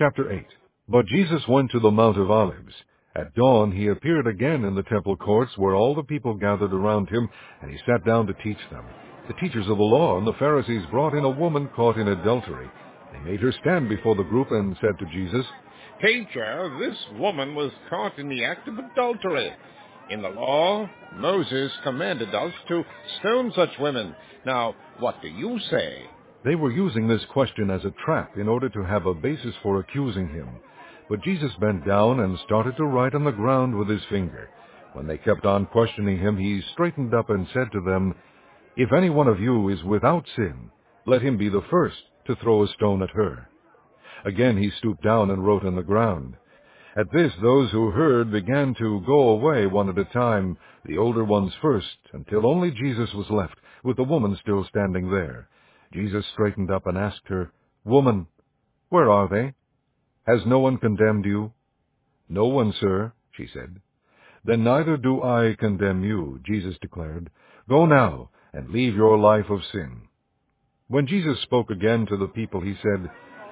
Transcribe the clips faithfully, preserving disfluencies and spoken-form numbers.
Chapter eight. But Jesus went to the Mount of Olives. At dawn he appeared again in the temple courts, where all the people gathered around him, and he sat down to teach them. The teachers of the law and the Pharisees brought in a woman caught in adultery. They made her stand before the group and said to Jesus, "Teacher, this woman was caught in the act of adultery. In the law, Moses commanded us to stone such women. Now, what do you say?" They were using this question as a trap in order to have a basis for accusing him. But Jesus bent down and started to write on the ground with his finger. When they kept on questioning him, he straightened up and said to them, "If any one of you is without sin, let him be the first to throw a stone at her." Again he stooped down and wrote on the ground. At this, those who heard began to go away one at a time, the older ones first, until only Jesus was left, with the woman still standing there. Jesus straightened up and asked her, "Woman, where are they? Has no one condemned you?" "No one, sir," she said. "Then neither do I condemn you," Jesus declared. "Go now and leave your life of sin." When Jesus spoke again to the people, he said,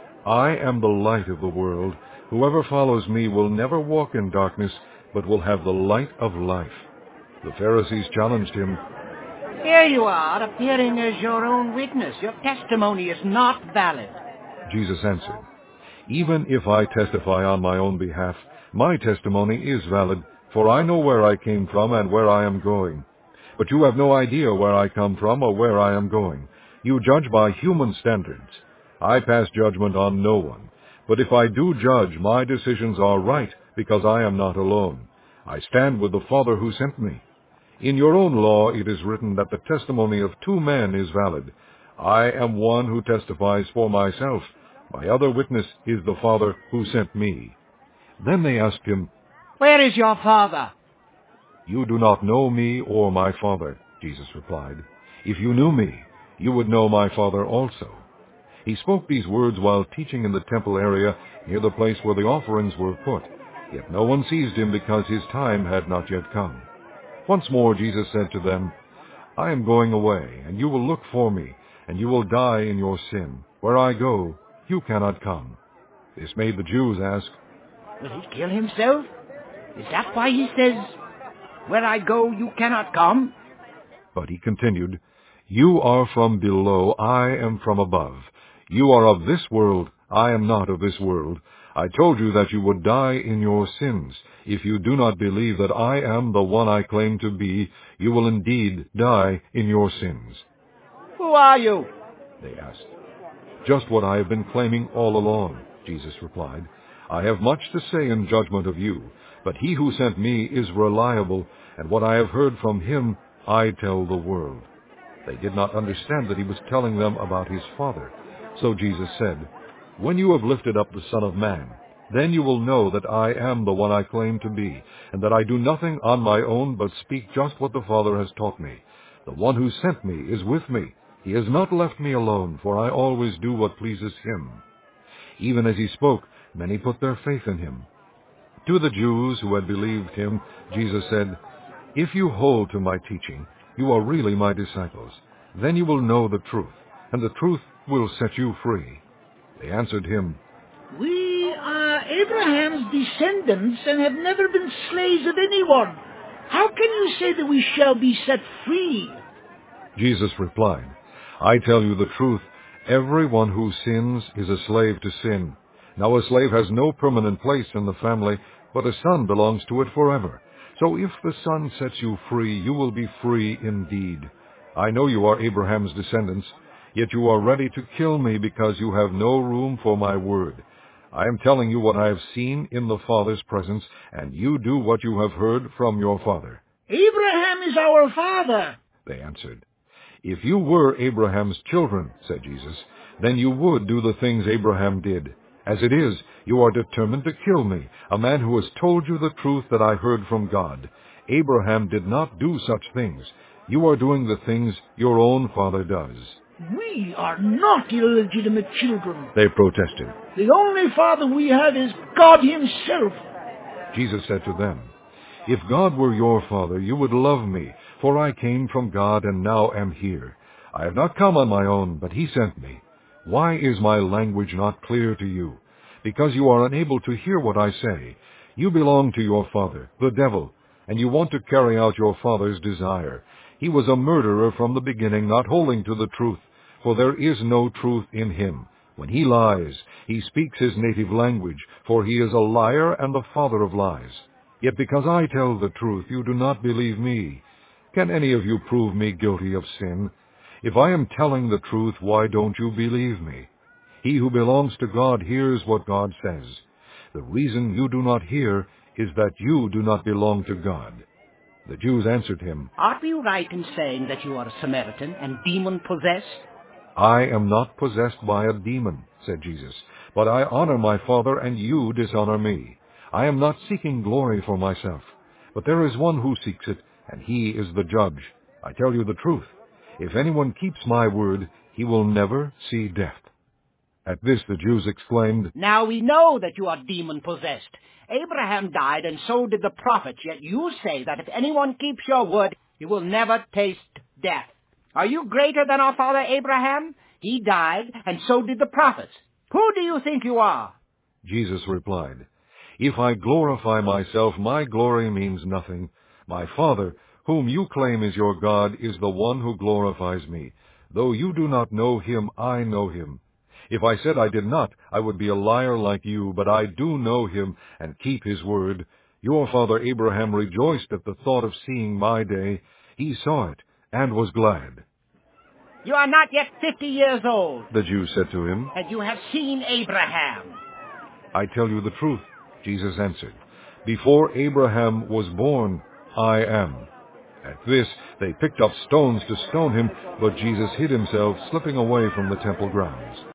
"I am the light of the world. Whoever follows me will never walk in darkness, but will have the light of life." The Pharisees challenged him. "Here you are, appearing as your own witness. Your testimony is not valid." Jesus answered, "Even if I testify on my own behalf, my testimony is valid, for I know where I came from and where I am going. But you have no idea where I come from or where I am going. You judge by human standards. I pass judgment on no one. But if I do judge, my decisions are right, because I am not alone. I stand with the Father who sent me. In your own law it is written that the testimony of two men is valid. I am one who testifies for myself. My other witness is the Father who sent me." Then they asked him, "Where is your Father?" "You do not know me or my Father," Jesus replied. "If you knew me, you would know my Father also." He spoke these words while teaching in the temple area near the place where the offerings were put. Yet no one seized him because his time had not yet come. Once more Jesus said to them, "I am going away, and you will look for me, and you will die in your sin. Where I go, you cannot come." This made the Jews ask, Will he kill himself? Is that why he says, "Where I go, you cannot come"? But he continued, "You are from below, I am from above. You are of this world, I am not of this world. I told you that you would die in your sins. If you do not believe that I am the one I claim to be, you will indeed die in your sins." "Who are you?" they asked. "Just what I have been claiming all along," Jesus replied. "I have much to say in judgment of you, but he who sent me is reliable, and what I have heard from him I tell the world." They did not understand that he was telling them about his Father. So Jesus said, "When you have lifted up the Son of Man, then you will know that I am the one I claim to be, and that I do nothing on my own but speak just what the Father has taught me. The one who sent me is with me. He has not left me alone, for I always do what pleases him." Even as he spoke, many put their faith in him. To the Jews who had believed him, Jesus said, "If you hold to my teaching, you are really my disciples. Then you will know the truth, and the truth will set you free." They answered him, "We are Abraham's descendants and have never been slaves of anyone. How can you say that we shall be set free?" Jesus replied, "I tell you the truth, everyone who sins is a slave to sin. Now a slave has no permanent place in the family, but a son belongs to it forever. So if the Son sets you free, you will be free indeed. I know you are Abraham's descendants, yet you are ready to kill me because you have no room for my word. I am telling you what I have seen in the Father's presence, and you do what you have heard from your father." "Abraham is our father," they answered. "If you were Abraham's children," said Jesus, "then you would do the things Abraham did. As it is, you are determined to kill me, a man who has told you the truth that I heard from God. Abraham did not do such things. You are doing the things your own father does." "We are not illegitimate children," they protested. "The only father we have is God himself." Jesus said to them, "If God were your father, you would love me, for I came from God and now am here. I have not come on my own, but he sent me. Why is my language not clear to you? because you are unable to hear what I say. You belong to your father, the devil, and you want to carry out your father's desire. He was a murderer from the beginning, not holding to the truth, for there is no truth in him. When he lies, he speaks his native language, for he is a liar and the father of lies. Yet because I tell the truth, you do not believe me. Can any of you prove me guilty of sin? If I am telling the truth, why don't you believe me? He who belongs to God hears what God says. The reason you do not hear is that you do not belong to God. The Jews answered him, Are we right in saying that you are a Samaritan and demon-possessed? I am not possessed by a demon, said Jesus, but I honor my Father, and you dishonor me. I am not seeking glory for myself, but there is one who seeks it, and he is the judge. I tell you the truth. If anyone keeps my word, he will never see death. At this the Jews exclaimed, Now we know that you are demon-possessed. Abraham died, and so did the prophets, yet you say that if anyone keeps your word, he will never taste death. Are you greater than our father Abraham? He died, and so did the prophets. Who do you think you are? Jesus replied, If I glorify myself, my glory means nothing. My Father, whom you claim is your God, is the one who glorifies me. Though you do not know him, I know him. If I said I did not, I would be a liar like you, but I do know him and keep his word. Your father Abraham rejoiced at the thought of seeing my day. He saw it and was glad. You are not yet fifty years old, The Jews said to him, and you have seen Abraham. I tell you the truth, Jesus answered. Before Abraham was born, I am. At this, they picked up stones to stone him, but Jesus hid himself, slipping away from the temple grounds.